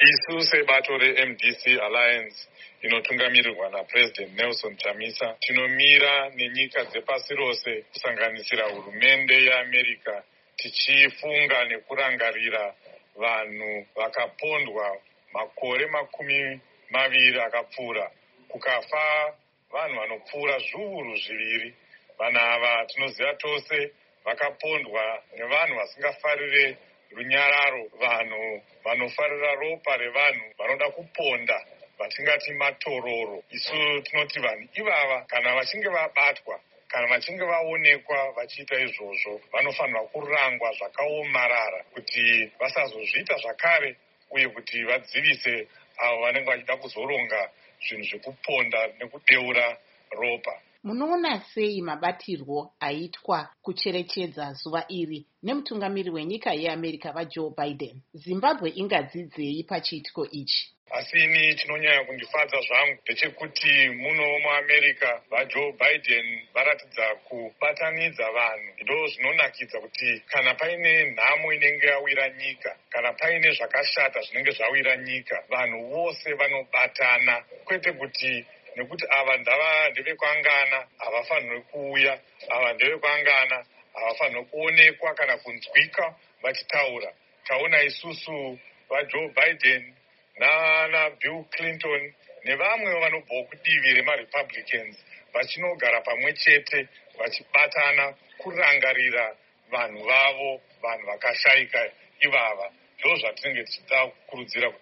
Isu sebato reMDC Alliance inotungamirirwa naPresident Nelson Chamisa tinomira nenyika dzepasi rose kusanganisira hurumende yeAmerica tichifunga nekurangarira vanhu vakapondwa makore 20 akapfuura kukafa vanhu vanopfuura zviuru 2. Vanhu ava tinoziva tose vakapondwa nevanhu vasingafarire runyararo, vanhu vanofarira ropa revanhu vanoda kuponda vatingati matororo. Isu tinoti vanhu ivava kana vachinge vabatwa kana vachinge vaonekwa vachiita izvozvo vanofanirwa kurangwa zvakaomarara kuti vasazozviita zvakare uye kuti vadzivise avo vanenge vachida kuzoronga zvinhu zvekuponda nekudeura ropa. Munoona sei mabatirwo aitwa kucherechedza zuva iri nemutungamiri wenyika yeAmerica vaJoe Biden? Zimbabwe ingadzidzei pachiitiko ichi? Asi ini chinonyanya kundifadza zvangu ndechekuti muno muAmerica vaJoe Biden varatidza kubatanidza vanhu. Ndo zvinonakidza kuti kana paine nhamo inenge yawira nyika, kana paine zvakashata zvinenge zvawira nyika, vanhu vose vanobatana, kwete kuti nekuti ava ndevekwangana havafanirwi kuuya, ava ndevekwangana havafanirwi kuonekwa kana kunzwika vachitaura. Taona isusu vaJoe Biden naBill Clinton nevamwe vanobvawo kudivi remaRepublicans vachinogara pamwe chete vachibatana kurangarira vanhu vavo, vanhu vakashayika ivava. Ndo zvatinenge tichida kukurudzira.